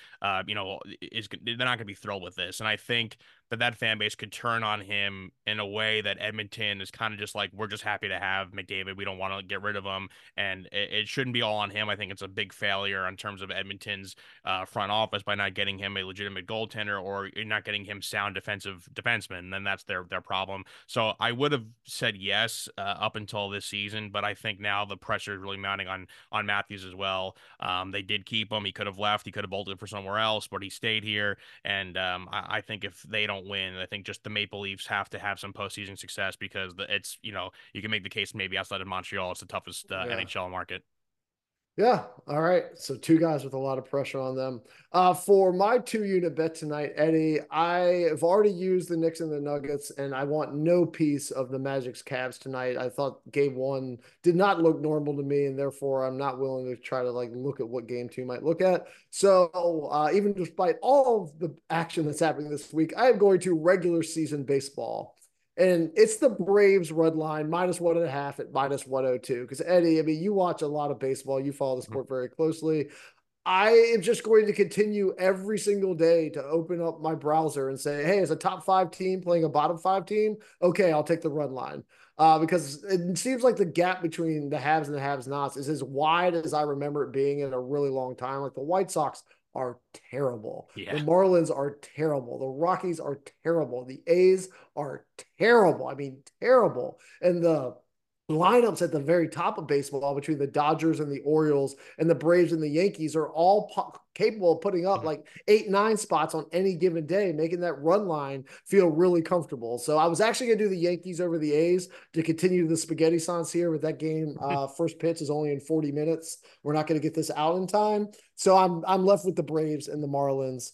they're not going to be thrilled with this. And I think that fan base could turn on him in a way that Edmonton is kind of just like, we're just happy to have McDavid. We don't want to get rid of him. And it shouldn't be all on him. I think it's a big failure in terms of Edmonton's front office by not getting him a legitimate goaltender, or you're not getting him sound defensive defenseman. And then that's their problem. So I would have said yes up until this season, but I think now the pressure is really mounting on Matthews as well. They did keep him. He could have left. He could have bolted for somewhere else, but he stayed here. And I think if they don't win, I think just the Maple Leafs have to have some postseason success, because it's, you know, you can make the case maybe outside of Montreal, it's the toughest NHL market. Yeah. All right. So 2 guys with a lot of pressure on them. For my 2-unit bet tonight, Eddie, I have already used the Knicks and the Nuggets, and I want no piece of the Magic's Cavs tonight. I thought game 1 did not look normal to me, and therefore I'm not willing to try to like look at what game 2 might look at. So even despite all of the action that's happening this week, I am going to regular season baseball. And it's the Braves red line -1.5 at -102. Because Eddie, I mean, you watch a lot of baseball. You follow the sport very closely. I am just going to continue every single day to open up my browser and say, hey, is a top 5 team playing a bottom 5 team? Okay, I'll take the run line. Because it seems like the gap between the haves and the have-nots is as wide as I remember it being in a really long time. Like the White Sox are terrible. Yeah. The Marlins are terrible. The Rockies are terrible. The A's are terrible. I mean, terrible. And the lineups at the very top of baseball between the Dodgers and the Orioles and the Braves and the Yankees are all capable of putting up like 8-9 spots on any given day, making that run line feel really comfortable. So I was actually going to do the Yankees over the A's to continue the spaghetti sauce here, but that game first pitch is only in 40 minutes. We're not going to get this out in time. So I'm left with the Braves and the Marlins.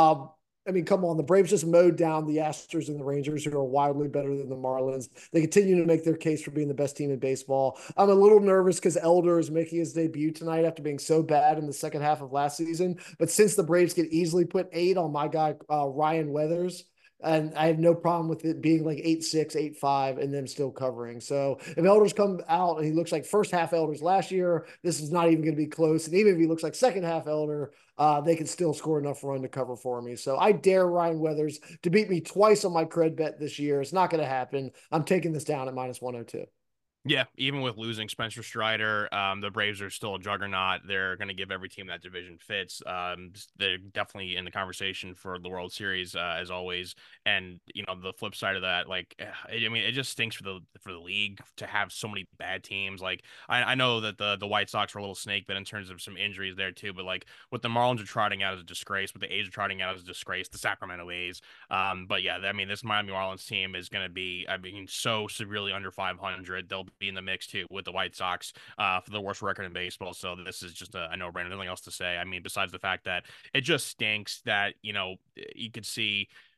I mean, come on, the Braves just mowed down the Astros and the Rangers, who are wildly better than the Marlins. They continue to make their case for being the best team in baseball. I'm a little nervous because Elder is making his debut tonight after being so bad in the second half of last season. But since the Braves could easily put 8 on my guy, Ryan Weathers, and I have no problem with it being like 8-6, 8-5, and them still covering. So if Elders come out and he looks like first half Elders last year, this is not even going to be close. And even if he looks like second half Elder, they can still score enough run to cover for me. So I dare Ryan Weathers to beat me twice on my cred bet this year. It's not going to happen. I'm taking this down at -102. Yeah, even with losing Spencer Strider, the Braves are still a juggernaut. They're going to give every team that division fits. They're definitely in the conversation for the World Series, as always. And you know, the flip side of that, like, I mean, it just stinks for the league to have so many bad teams. Like, I know that the White Sox are a little snake, but in terms of some injuries there too. But like, what the Marlins are trotting out as a disgrace, what the A's are trotting out as a disgrace, the Sacramento A's. But yeah, I mean, this Miami Marlins team is going to be, I mean, so severely under 500. They'll be in the mix too with the White Sox for the worst record in baseball. So this is just a no-brainer. Nothing else to say. I mean, besides the fact that it just stinks that, you know, you could see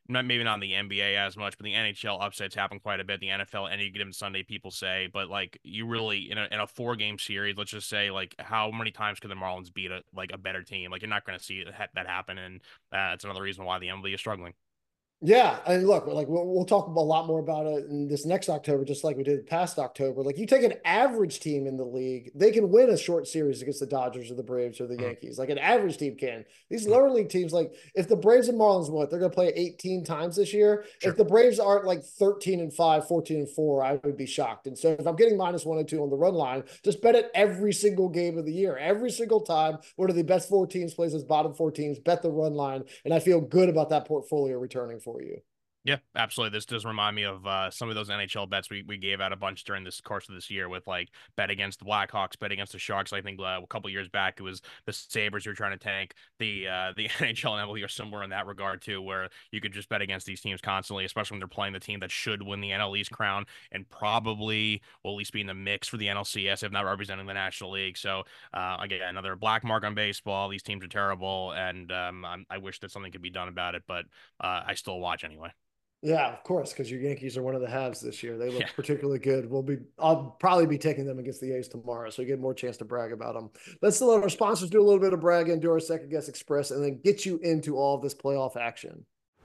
maybe not in the NBA as much, but the NHL upsets happen quite a bit. The NFL any given Sunday, people say, but like you really in a 4-game series, let's just say, like how many times could the Marlins beat a better team? Like you're not going to see that happen, and it's another reason why the MLB is struggling. Yeah, and look, like we'll talk a lot more about it in this next October, just like we did past October. Like you take an average team in the league, they can win a short series against the Dodgers or the Braves or the Yankees. Like an average team can. These lower league teams, like if the Braves and Marlins they're going to play 18 times this year. Sure. If the Braves aren't like 13-5, 14-4, I would be shocked. And so if I'm getting -102 on the run line, just bet it every single game of the year, every single time. One of the best 4 teams plays those bottom 4 teams, bet the run line, and I feel good about that portfolio returning for you. Yeah, absolutely. This does remind me of some of those NHL bets we gave out a bunch during this course of this year with like bet against the Blackhawks, bet against the Sharks. I think a couple years back it was the Sabres who were trying to tank. The NHL and MLB are similar in that regard too, where you could just bet against these teams constantly, especially when they're playing the team that should win the NL East crown and probably will at least be in the mix for the NLCS, if not representing the National League. So again, another black mark on baseball. These teams are terrible, and I wish that something could be done about it, but I still watch anyway. Yeah, of course, because your Yankees are one of the halves this year. They look particularly good. I'll probably be taking them against the A's tomorrow, so you get more chance to brag about them. Let's let our sponsors do a little bit of bragging, do our Second Guess Express, and then get you into all of this playoff action.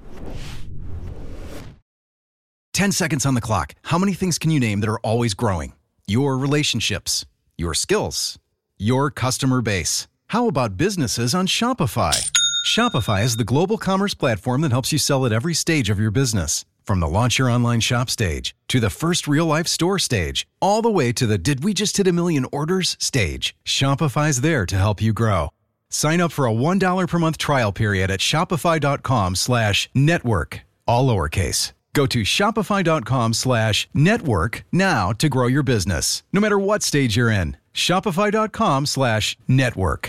10 seconds on the clock. How many things can you name that are always growing? Your relationships, your skills, your customer base. How about businesses on Shopify? Shopify is the global commerce platform that helps you sell at every stage of your business. From the launch your online shop stage, to the first real-life store stage, all the way to the did we just hit a million orders stage. Shopify's there to help you grow. Sign up for a $1 per month trial period at shopify.com/network, all lowercase. Go to shopify.com/network now to grow your business, no matter what stage you're in. Shopify.com/network.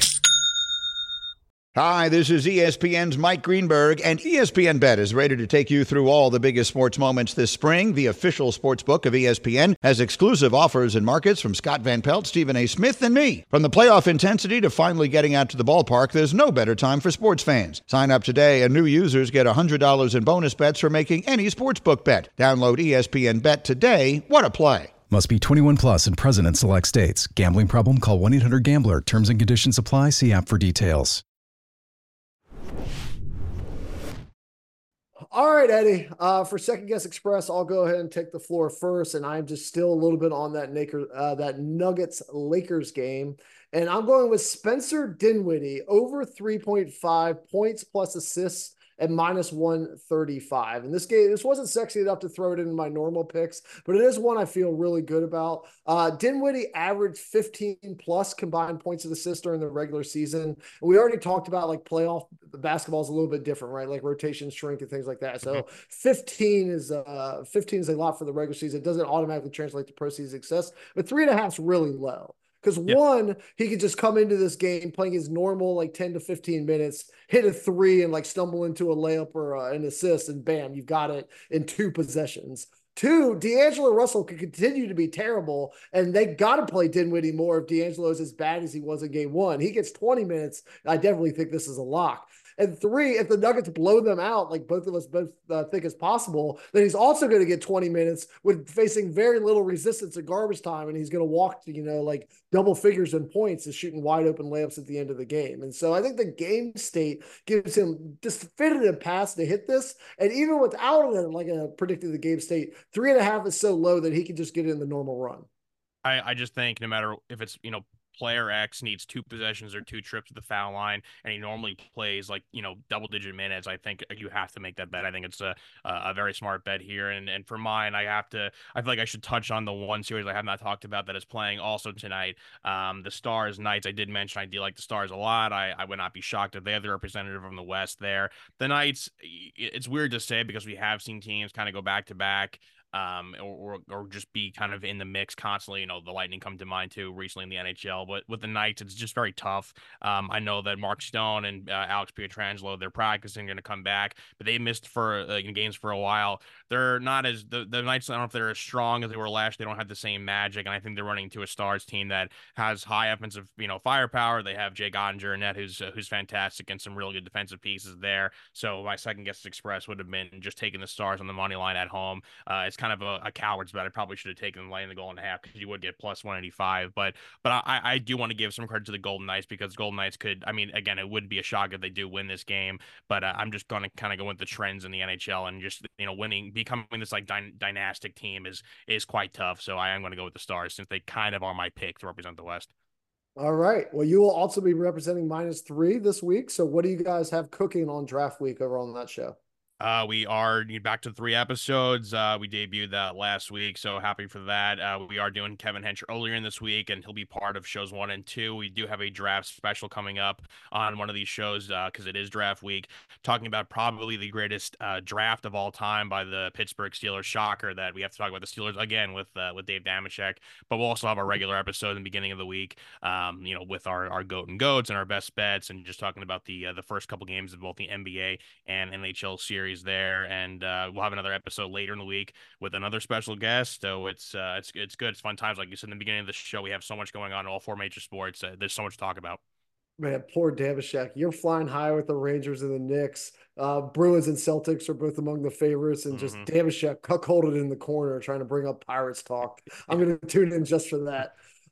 Hi, this is ESPN's Mike Greenberg, and ESPN Bet is ready to take you through all the biggest sports moments this spring. The official sports book of ESPN has exclusive offers and markets from Scott Van Pelt, Stephen A. Smith, and me. From the playoff intensity to finally getting out to the ballpark, there's no better time for sports fans. Sign up today, and new users get $100 in bonus bets for making any sportsbook bet. Download ESPN Bet today. What a play. Must be 21 plus and present in select states. Gambling problem? Call 1-800-GAMBLER. Terms and conditions apply. See app for details. All right, Eddie, for Second Guess Express, I'll go ahead and take the floor first, and I'm just still a little bit on that Nuggets-Lakers game, and I'm going with Spencer Dinwiddie over 3.5 points plus assists at -135. And this wasn't sexy enough to throw it in my normal picks, but it is one I feel really good about. Dinwiddie averaged 15 plus combined points of assists during the regular season. And we already talked about like playoff basketball is a little bit different, right? Like rotation shrink and things like that. So 15 is a lot for the regular season. It doesn't automatically translate to postseason success, but 3.5 is really low. Because one, he could just come into this game playing his normal like 10 to 15 minutes, hit a 3 and like stumble into a layup or an assist, and bam, you've got it in 2 possessions. 2, D'Angelo Russell could continue to be terrible, and they got to play Dinwiddie more if D'Angelo is as bad as he was in game 1. He gets 20 minutes. I definitely think this is a lock. And 3, if the Nuggets blow them out, like both of us think is possible, then he's also going to get 20 minutes with facing very little resistance at garbage time, and he's going to walk to, like double figures in points and shooting wide open layups at the end of the game. And so I think the game state gives him definitive pass to hit this. And even without it, like predicting the game state, 3.5 is so low that he can just get in the normal run. I just think no matter if it's, player X needs 2 possessions or 2 trips to the foul line, and he normally plays like, double-digit minutes, I think you have to make that bet. I think it's a very smart bet here. And for mine, I feel like I should touch on the one series I have not talked about that is playing also tonight. The Stars Knights. I did mention I do like the Stars a lot. I would not be shocked if they have the representative from the West there. The Knights, it's weird to say because we have seen teams kind of go back to back. or just be kind of in the mix constantly. You know, the Lightning come to mind too recently in the NHL, but with the Knights, it's just very tough. I know that Mark Stone and Alex Pietrangelo, they're practicing, going to come back, but they missed for in games for a while. They're not as the Knights. I don't know if they're as strong as they were last. They don't have the same magic, and I think they're running to a Stars team that has high offensive, firepower. They have Jake Ottinger in net, who's fantastic, and some really good defensive pieces there. So my second guess express would have been just taking the Stars on the money line at home. It's kind of a coward's bet. I probably should have taken them laying the goal and a half because you would get plus 185. But I do want to give some credit to the Golden Knights because Golden Knights could. I mean, again, it would be a shock if they do win this game. But I'm just going to kind of go with the trends in the NHL and just becoming this like dynastic team is quite tough. So I am going to go with the Stars since they kind of are my pick to represent the West. All right. Well, you will also be representing -3 this week. So what do you guys have cooking on draft week over on that show? We are back to 3 episodes. We debuted that last week, so happy for that. We are doing Kevin Hench earlier in this week, and he'll be part of shows 1 and 2. We do have a draft special coming up on one of these shows because it is draft week, talking about probably the greatest draft of all time by the Pittsburgh Steelers. Shocker that we have to talk about the Steelers again with Dave Damashek, but we'll also have a regular episode in the beginning of the week, with our GOAT and GOATs and our best bets, and just talking about the first couple games of both the NBA and NHL series there, and we'll have another episode later in the week with another special guest. So it's good. It's fun times. Like you said in the beginning of the show, we have so much going on in all 4 major sports. There's so much to talk about. Man, poor Damashek. You're flying high with the Rangers and the Knicks. Bruins and Celtics are both among the favorites, and just Damashek cuckolded in the corner trying to bring up Pirates talk. I'm going to tune in just for that.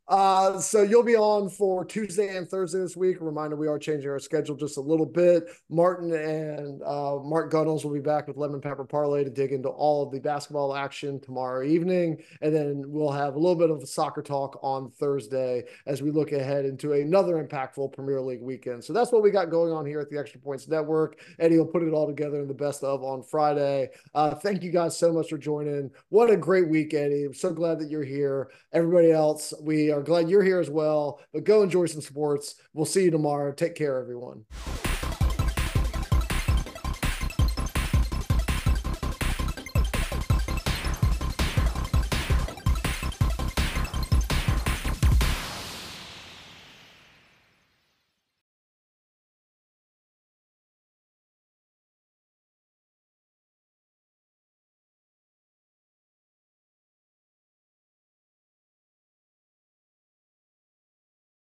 So you'll be on for Tuesday and Thursday this week. A reminder, we are changing our schedule just a little bit. Martin and Mark Gunnels will be back with Lemon Pepper Parlay to dig into all of the basketball action tomorrow evening. And then we'll have a little bit of a soccer talk on Thursday as we look ahead into another impactful Premier League weekend. So that's what we got going on here at the Extra Points Network. Eddie will put it all together in the best of on Friday. Thank you guys so much for joining. What a great week, Eddie. I'm so glad that you're here. Everybody else, we are glad you're here as well, but go enjoy some sports. We'll see you tomorrow. Take care, everyone.